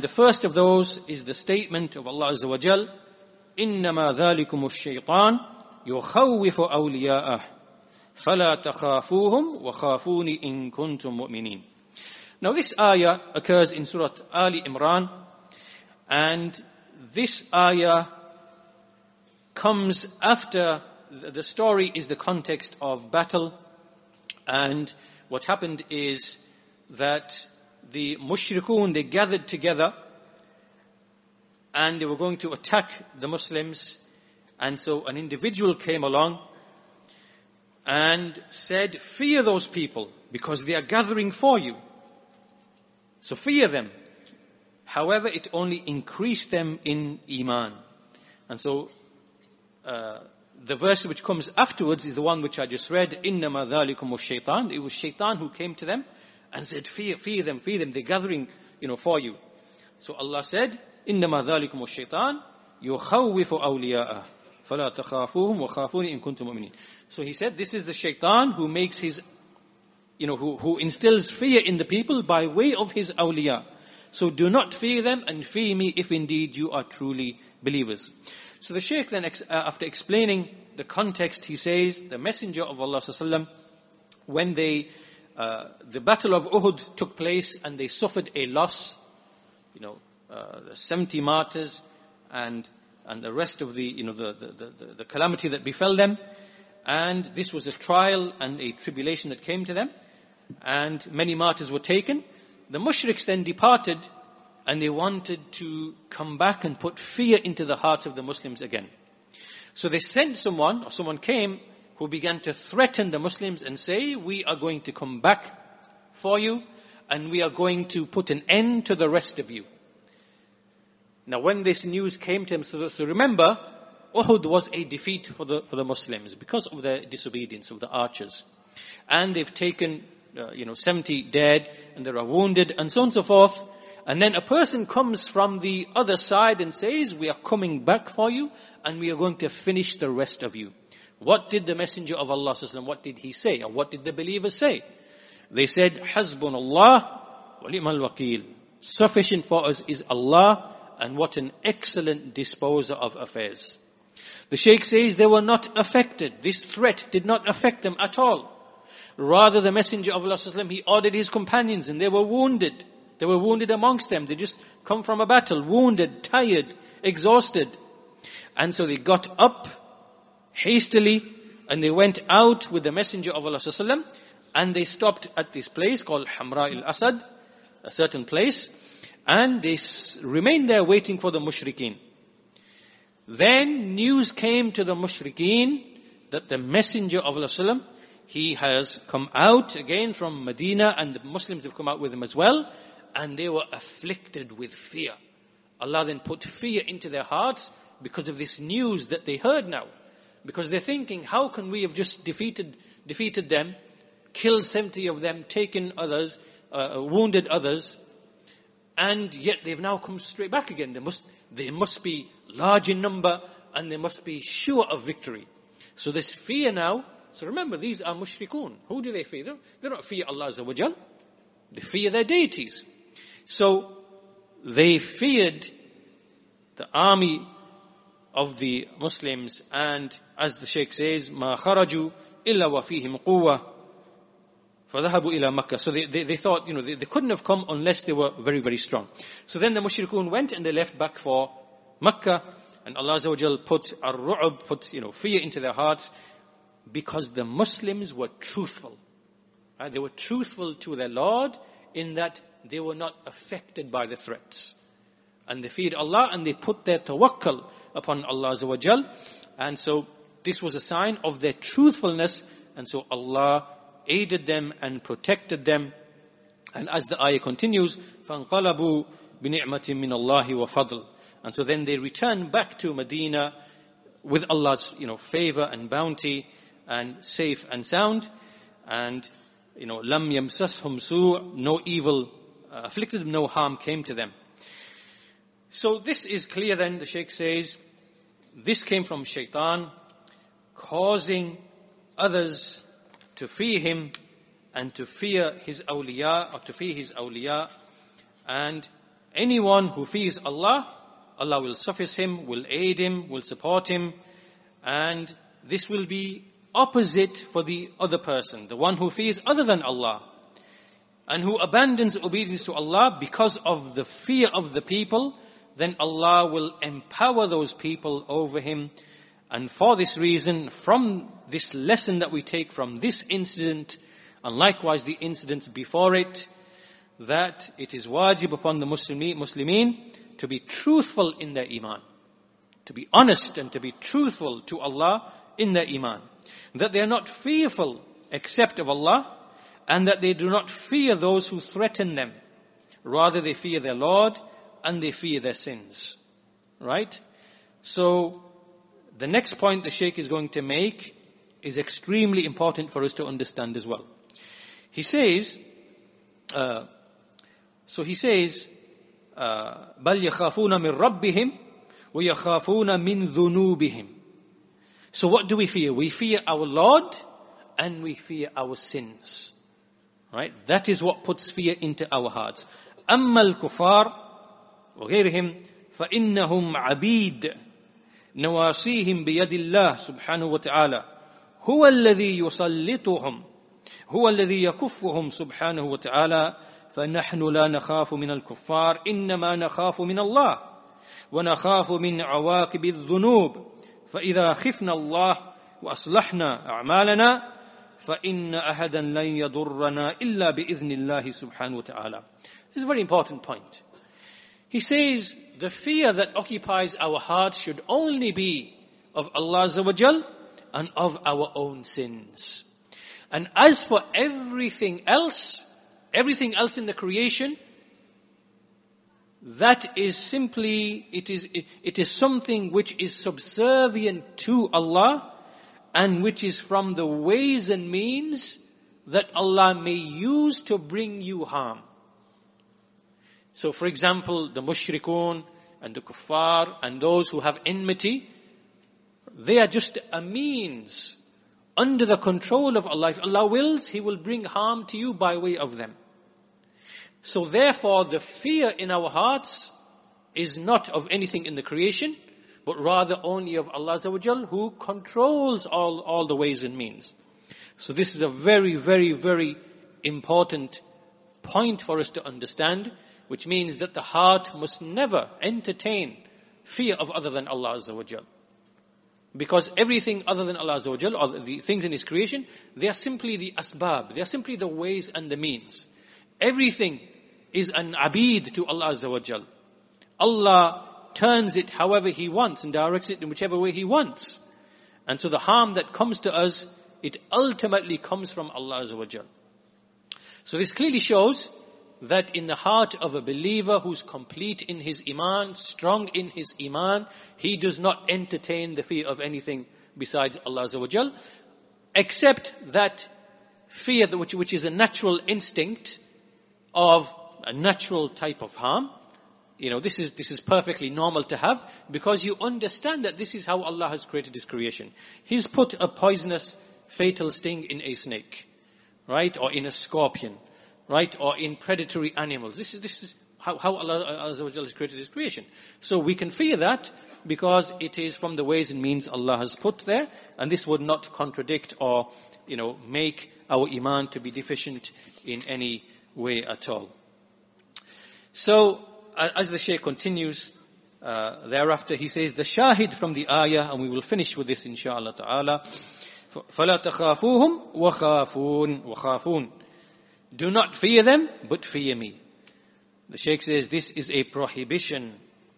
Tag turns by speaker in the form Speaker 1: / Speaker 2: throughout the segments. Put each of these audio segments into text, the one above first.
Speaker 1: The first of those is the statement of Allah Azza wa Jal, إِنَّمَا ذَلِكُمُ الشَّيْطَانُ يُخَوِّفُ أَوْلِيَاءَهُ فَلَا تَخَافُوهُمْ وَخَافُونِ إِن كُنتُم مُؤْمِنِينَ. Now this ayah occurs in Surah Ali Imran, and this ayah comes after the story is the context of battle. And what happened is that the mushrikun, they gathered together and they were going to attack the Muslims. And so an individual came along and said, fear those people because they are gathering for you. So fear them. However, it only increased them in Iman. And so the verse which comes afterwards is the one which I just read, إِنَّمَا ذَلِكُمُ الشَّيْطَانِ. It was Shaitan who came to them and said, fear them, they're gathering, for you. So Allah said, إِنَّمَا ذَلِكُمُ الشَّيْطَانِ يُخَوِّفُ أَوْلِيَاءَهُ فَلَا تَخَافُوهُمْ وَخَافُونِ إِن كُنتُم مُؤْمِنِينَ. So he said, this is the Shaitan who makes his, who instills fear in the people by way of his awliya. So do not fear them and fear me if indeed you are truly believers. So the Shaykh then, after explaining the context, he says, the Messenger of Allah ﷺ, when the Battle of Uhud took place and they suffered a loss, the 70 martyrs and the rest of the calamity that befell them, and this was a trial and a tribulation that came to them, and many martyrs were taken. The mushriks then departed, and they wanted to come back and put fear into the hearts of the Muslims again. So they sent someone came who began to threaten the Muslims and say, we are going to come back for you, and we are going to put an end to the rest of you. Now when this news came to him, so remember, Uhud was a defeat for the Muslims because of the disobedience of the archers. And they've taken 70 dead, and there are wounded, and so on and so forth. And then a person comes from the other side and says, we are coming back for you, and we are going to finish the rest of you. What did the Messenger of Allah, what did he say? Or what did the believers say? They said, Hasbunallah wa ni'mal wakeel. Sufficient for us is Allah, and what an excellent disposer of affairs. The Shaykh says they were not affected. This threat did not affect them at all. Rather, the Messenger of Allah, he ordered his companions, and they were wounded. They were wounded amongst them. They just come from a battle, wounded, tired, exhausted. And so they got up hastily, and they went out with the Messenger of Allah, and they stopped at this place called Hamra al-Asad, a certain place, and they remained there waiting for the mushrikeen. Then news came to the mushrikeen that the Messenger of Allah, he has come out again from Medina, and the Muslims have come out with him as well, and they were afflicted with fear. Allah then put fear into their hearts because of this news that they heard now. Because they're thinking, how can we have just defeated them, killed 70 of them, taken others, wounded others, and yet they've now come straight back again. They must be large in number, and they must be sure of victory. So this fear now, so remember, these are mushrikun. Who do they fear? They don't fear Allah Azza wa Jal. They fear their deities. So they feared the army of the Muslims, and as the Shaykh says, مَا خَرَجُوا إِلَّا وَفِيهِمْ قُوَّةٌ فَذَهَبُوا إِلَى مَكَّةَ. So they thought, they couldn't have come unless they were very, very strong. So then the mushrikun went and they left back for Makkah, and Allah Azza wa Jal put ar-ru'ub, fear into their hearts, because the Muslims were truthful. They were truthful to their Lord in that they were not affected by the threats. And they feared Allah, and they put their tawakkul upon Allah Azza wa Jal. And so this was a sign of their truthfulness, and so Allah aided them and protected them. And as the ayah continues, فَانْقَلَبُوا بِنِعْمَةٍ مِّنَ اللَّهِ وَفَضْلٍ. And so then they returned back to Medina with Allah's, favor and bounty, and safe and sound. And, لَمْ يَمْسَسْهُمْ سُوءٍ. No evil afflicted them, no harm came to them. So this is clear then, the Shaykh says, this came from Shaitan, causing others to fear him and to fear his awliya, or to fear his awliya. And anyone who fears Allah, Allah will suffice him, will aid him, will support him. And this will be opposite for the other person, the one who fears other than Allah, and who abandons obedience to Allah because of the fear of the people. Then Allah will empower those people over him. And for this reason, from this lesson that we take from this incident, and likewise the incidents before it, that it is wajib upon the Muslimin to be truthful in their iman, to be honest and to be truthful to Allah in their iman, that they are not fearful except of Allah, and that they do not fear those who threaten them. Rather, they fear their Lord and they fear their sins. Right? So, the next point the Shaykh is going to make is extremely important for us to understand as well. He says, بَلْ يَخَافُونَ مِنْ رَبِّهِمْ وَيَخَافُونَ مِنْ ذُنُوبِهِمْ. So what do we fear? We fear our Lord and we fear our sins. Right? That is what puts fear into our hearts. أَمَّا الْكُفَارِ وَغَيْرِهِمْ فَإِنَّهُمْ عَبِيدٌ نواسيهم بيد الله سبحانه وتعالى هو الذي يسلطهم هو الذي يكفهم سبحانه وتعالى فنحن لا نخاف من الكفار إنما نخاف من الله ونخاف من عواقب الذنوب فإذا خفنا الله وأصلحنا أعمالنا فإن أحدا لن يضرنا إلا بإذن الله سبحانه وتعالى. This is a very important point. He says the fear that occupies our hearts should only be of Allah Azza wa Jal and of our own sins. And as for everything else in the creation, that is simply, it is something which is subservient to Allah and which is from the ways and means that Allah may use to bring you harm. So for example, the mushrikun and the kuffar and those who have enmity, they are just a means under the control of Allah. If Allah wills, He will bring harm to you by way of them. So therefore, the fear in our hearts is not of anything in the creation, but rather only of Allah Azza wa Jal, who controls all the ways and means. So this is a very, very, very important point for us to understand, which means that the heart must never entertain fear of other than Allah Azza wa Jal. Because everything other than Allah Azza wa Jal, or the things in His creation, they are simply the asbab, they are simply the ways and the means. Everything is an abid to Allah Azza wa Jal. Allah turns it however He wants and directs it in whichever way He wants. And so the harm that comes to us, it ultimately comes from Allah Azza wa Jal. So this clearly shows that in the heart of a believer who's complete in his iman, strong in his iman, he does not entertain the fear of anything besides Allah Azza wa Jal, except that fear which is a natural instinct of a natural type of harm. You know, this is perfectly normal to have, because you understand that this is how Allah has created His creation. He's put a poisonous, fatal sting in a snake, right? Or in a scorpion, right? Or in predatory animals. This is how Allah Azza wa Jalla has created His creation. So we can fear that because it is from the ways and means Allah has put there, and this would not contradict or, make our iman to be deficient in any way at all. So, as the Shaykh continues, thereafter he says, the shahid from the ayah, and we will finish with this inshaAllah ta'ala, فَلَا تَخَافُوهُمْ وَخَافُونَ. Do not fear them, but fear me. The Shaykh says this is a prohibition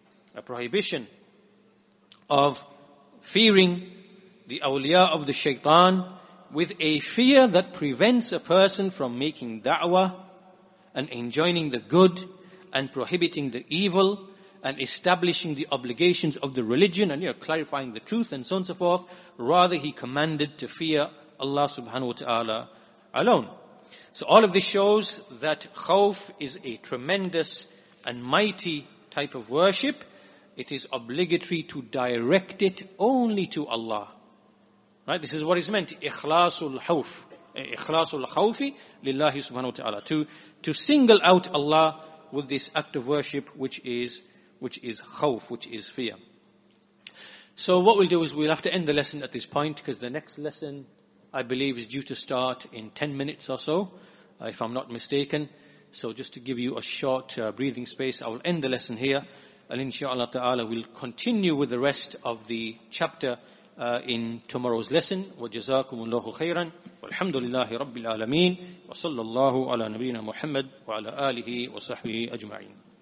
Speaker 1: of fearing the awliya of the shaitan with a fear that prevents a person from making da'wah and enjoining the good and prohibiting the evil and establishing the obligations of the religion and clarifying the truth and so on and so forth. Rather, he commanded to fear Allah subhanahu wa ta'ala alone. So all of this shows that khawf is a tremendous and mighty type of worship. It is obligatory to direct it only to Allah. Right? This is what is meant, ikhlasul khawfi lillahi subhanahu wa ta'ala. To single out Allah with this act of worship, which is khawf, which is fear. So what we'll do is we'll have to end the lesson at this point, because the next lesson, I believe, is due to start in 10 minutes or so, if I'm not mistaken. So just to give you a short breathing space, I will end the lesson here. And inshallah ta'ala, we'll continue with the rest of the chapter in tomorrow's lesson. وَجَزَاكُمُ اللَّهُ خَيْرًا وَالْحَمْدُ لِلَّهِ رَبِّ الْعَالَمِينَ وَصَلَّى اللَّهُ عَلَى نَبِينَا مُحَمَّدٍ وَعَلَى آلِهِ وَصَحْبِهِ أَجْمَعِينَ.